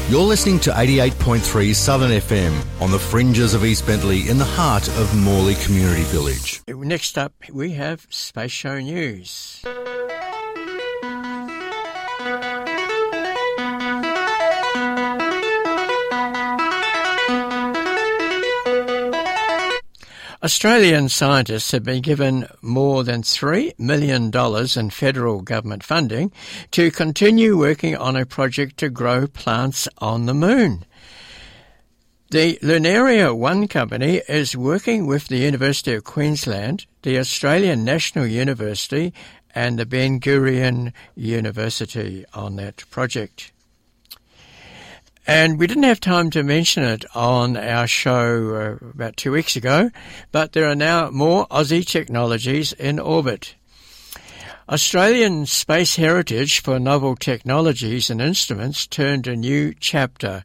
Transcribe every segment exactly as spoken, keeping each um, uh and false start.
You're listening to eighty-eight point three Southern F M on the fringes of East Bentley in the heart of Morley Community Village. Next up, we have Space Show News. Australian scientists have been given more than three million dollars in federal government funding to continue working on a project to grow plants on the moon. The Lunaria One company is working with the University of Queensland, the Australian National University and the Ben Gurion University on that project. And we didn't have time to mention it on our show uh, about two weeks ago, but there are now more Aussie technologies in orbit. Australian space heritage for novel technologies and instruments turned a new chapter,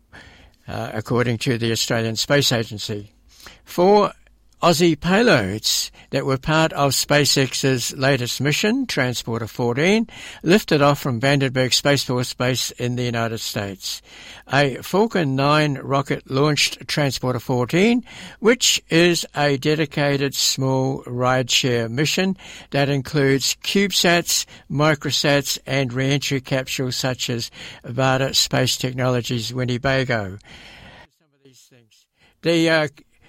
uh, according to the Australian Space Agency. Four Aussie payloads that were part of SpaceX's latest mission, Transporter fourteen, lifted off from Vandenberg Space Force Base in the United States. A Falcon nine rocket launched Transporter fourteen, which is a dedicated small rideshare mission that includes CubeSats, microsats, and re-entry capsules such as Varda Space Technologies Winnebago. Some of these things. The uh,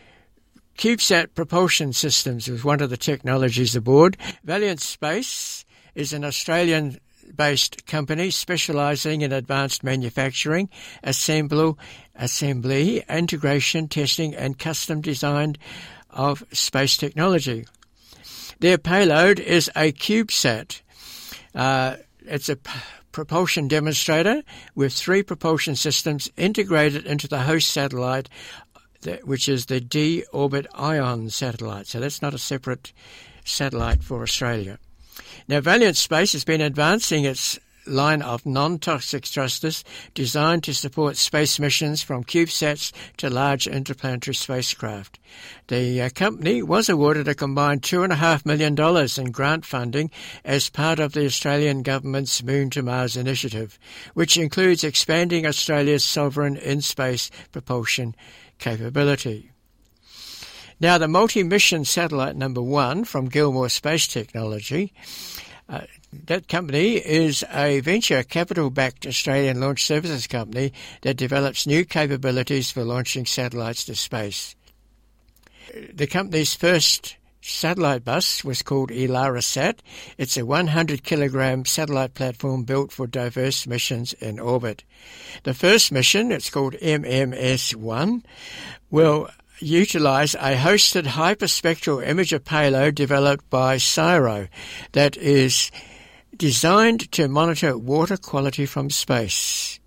CubeSat propulsion systems was one of the technologies aboard. Valiant Space is an Australian-based company specialising in advanced manufacturing, assembly, assembly, integration, testing and custom design of space technology. Their payload is a CubeSat. Uh, it's a p- propulsion demonstrator with three propulsion systems integrated into the host satellite, which is the D-Orbit Ion satellite. So that's not a separate satellite for Australia. Now, Valiant Space has been advancing its line of non-toxic thrusters designed to support space missions from CubeSats to large interplanetary spacecraft. The uh, company was awarded a combined two point five million dollars in grant funding as part of the Australian government's Moon to Mars initiative, which includes expanding Australia's sovereign in-space propulsion capability. Now, the multi-mission satellite number one from Gilmore Space Technology, uh, that company is a venture capital-backed Australian launch services company that develops new capabilities for launching satellites to space. The company's first satellite bus was called ELARASat. It's a one hundred kilogram satellite platform built for diverse missions in orbit. The first mission, it's called M M S one, will utilise a hosted hyperspectral imager payload developed by CSIRO that is designed to monitor water quality from space.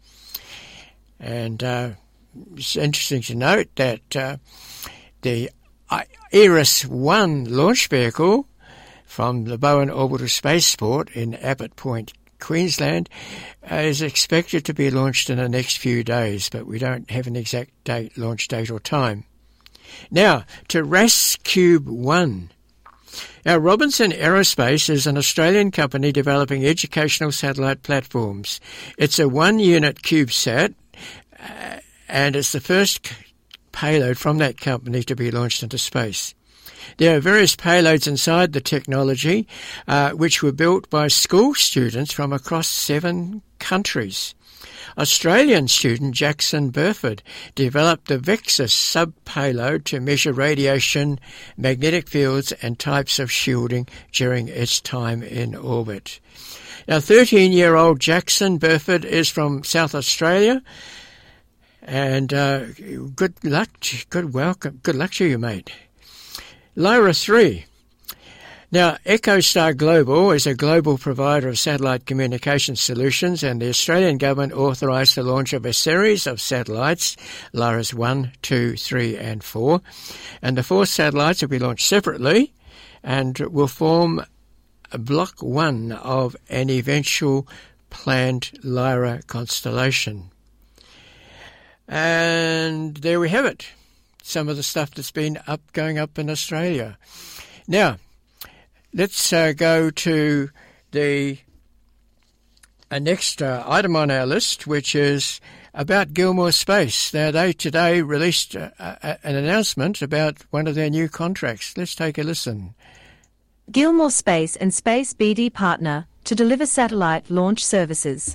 And uh, it's interesting to note that uh, the Eris one launch vehicle from the Bowen Orbital Spaceport in Abbott Point, Queensland, uh, is expected to be launched in the next few days, but we don't have an exact date, launch date or time. Now, to RASCube one. Now, Robinson Aerospace is an Australian company developing educational satellite platforms. It's a one-unit CubeSat, uh, and it's the first payload from that company to be launched into space. There are various payloads inside the technology, uh, which were built by school students from across seven countries. Australian student Jackson Burford developed the Vexus sub-payload to measure radiation, magnetic fields and types of shielding during its time in orbit. Now, thirteen-year-old Jackson Burford is from South Australia, and uh, good luck, good welcome, good luck to you, mate. Lyra three. Now, EchoStar Global is a global provider of satellite communication solutions, and the Australian government authorised the launch of a series of satellites, Lyras one, two, three and four, and the four satellites will be launched separately and will form Block one of an eventual planned Lyra constellation. And there we have it, some of the stuff that's been up going up in Australia. Now, let's uh, go to the A next uh, item on our list, which is about Gilmour Space. Now, they today released uh, uh, an announcement about one of their new contracts. Let's take a listen. Gilmour Space and Space B D partner to deliver satellite launch services.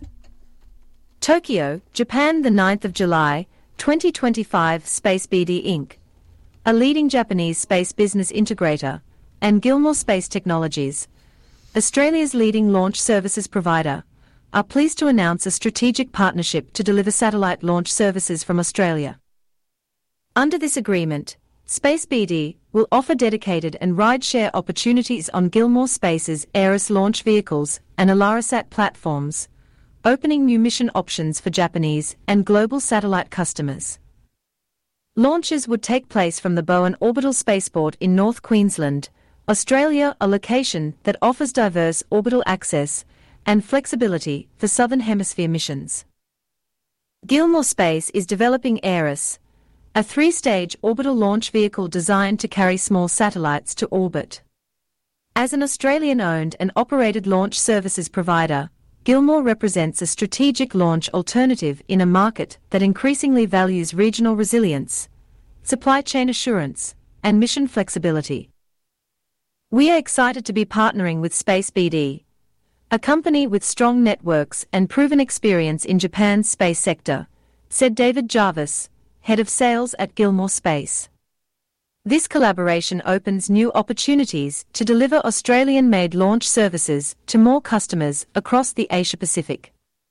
Tokyo, Japan, the ninth of July, twenty twenty-five. Space B D Incorporated, a leading Japanese space business integrator, and Gilmour Space Technologies, Australia's leading launch services provider, are pleased to announce a strategic partnership to deliver satellite launch services from Australia. Under this agreement, Space B D will offer dedicated and ride-share opportunities on Gilmour Space's Aeris launch vehicles and Alarasat platforms, opening new mission options for Japanese and global satellite customers. Launches would take place from the Bowen Orbital Spaceport in North Queensland, Australia, a location that offers diverse orbital access and flexibility for Southern Hemisphere missions. Gilmour Space is developing Aeris, a three-stage orbital launch vehicle designed to carry small satellites to orbit. As an Australian-owned and operated launch services provider, Gilmour represents a strategic launch alternative in a market that increasingly values regional resilience, supply chain assurance, and mission flexibility. We are excited to be partnering with Space B D, a company with strong networks and proven experience in Japan's space sector, said David Jarvis, head of sales at Gilmour Space. This collaboration opens new opportunities to deliver Australian-made launch services to more customers across the Asia-Pacific.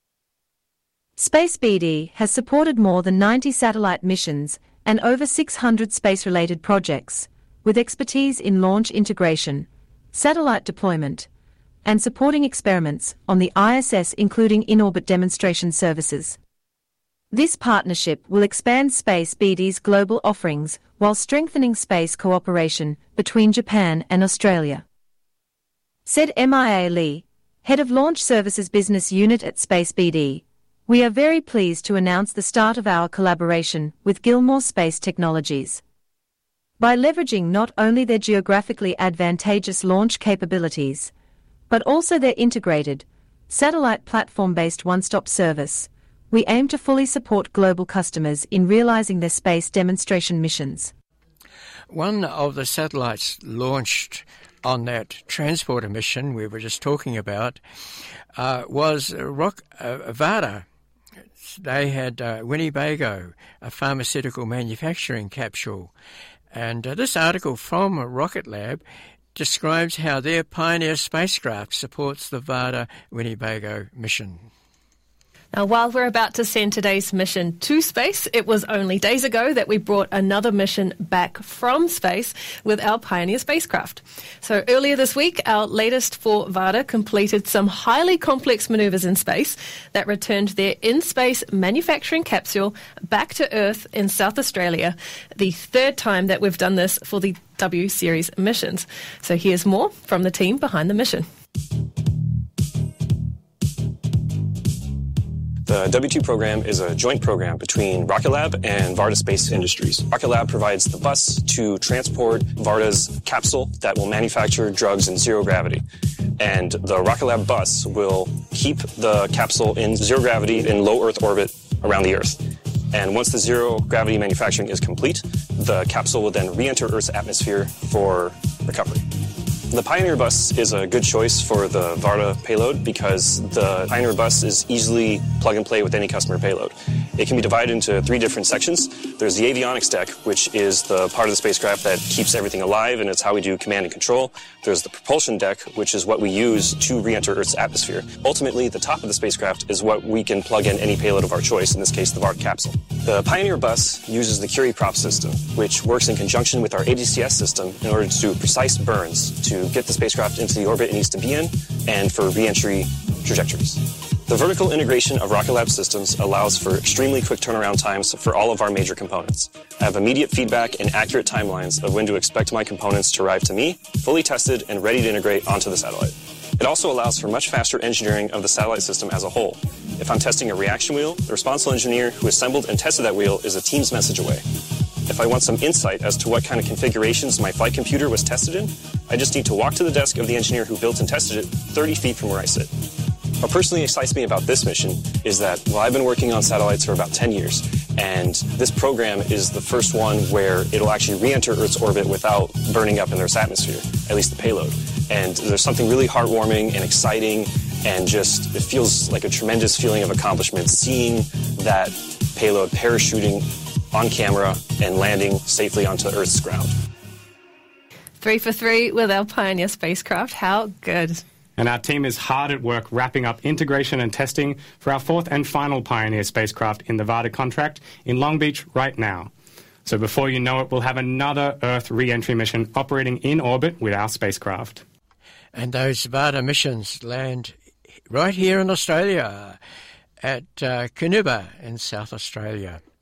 Space B D has supported more than ninety satellite missions and over six hundred space-related projects, with expertise in launch integration, satellite deployment, and supporting experiments on the I S S, including in-orbit demonstration services. This partnership will expand Space B D's global offerings while strengthening space cooperation between Japan and Australia. Said M I A Lee, head of Launch Services Business Unit at Space B D, "We are very pleased to announce the start of our collaboration with Gilmour Space Technologies. By leveraging not only their geographically advantageous launch capabilities, but also their integrated, satellite platform-based one-stop service, we aim to fully support global customers in realizing their space demonstration missions." One of the satellites launched on that transporter mission we were just talking about uh, was Rock, uh, Varda. They had uh, Winnebago, a pharmaceutical manufacturing capsule. And uh, this article from Rocket Lab describes how their Pioneer spacecraft supports the Varda Winnebago mission. Now, while we're about to send today's mission to space, it was only days ago that we brought another mission back from space with our Pioneer spacecraft. So earlier this week, our latest for Varda completed some highly complex maneuvers in space that returned their in-space manufacturing capsule back to Earth in South Australia, the third time that we've done this for the W Series missions. So here's more from the team behind the mission. The W two program is a joint program between Rocket Lab and Varda Space Industries. Rocket Lab provides the bus to transport Varda's capsule that will manufacture drugs in zero gravity. And the Rocket Lab bus will keep the capsule in zero gravity in low Earth orbit around the Earth. And once the zero gravity manufacturing is complete, the capsule will then re-enter Earth's atmosphere for recovery. The Pioneer bus is a good choice for the Varda payload because the Pioneer bus is easily plug and play with any customer payload. It can be divided into three different sections. There's the avionics deck, which is the part of the spacecraft that keeps everything alive, and it's how we do command and control. There's the propulsion deck, which is what we use to re-enter Earth's atmosphere. Ultimately, the top of the spacecraft is what we can plug in any payload of our choice, in this case, the Varda capsule. The Pioneer bus uses the Curie prop system, which works in conjunction with our A D C S system in order to do precise burns to get the spacecraft into the orbit it needs to be in and for re-entry trajectories. The vertical integration of Rocket Lab systems allows for extremely quick turnaround times for all of our major components. I have immediate feedback and accurate timelines of when to expect my components to arrive to me, fully tested and ready to integrate onto the satellite. It also allows for much faster engineering of the satellite system as a whole. If I'm testing a reaction wheel, the responsible engineer who assembled and tested that wheel is a Teams message away. If I want some insight as to what kind of configurations my flight computer was tested in, I just need to walk to the desk of the engineer who built and tested it thirty feet from where I sit. What personally excites me about this mission is that, well, I've been working on satellites for about ten years, and this program is the first one where it'll actually re-enter Earth's orbit without burning up in Earth's atmosphere, at least the payload. And there's something really heartwarming and exciting, and just, it feels like a tremendous feeling of accomplishment seeing that payload parachuting on camera and landing safely onto Earth's ground. Three for three with our Pioneer spacecraft. How good. And our team is hard at work wrapping up integration and testing for our fourth and final Pioneer spacecraft in the Varda contract in Long Beach right now. So before you know it, we'll have another Earth re-entry mission operating in orbit with our spacecraft. And those Varda missions land right here in Australia at uh, Canuba in South Australia.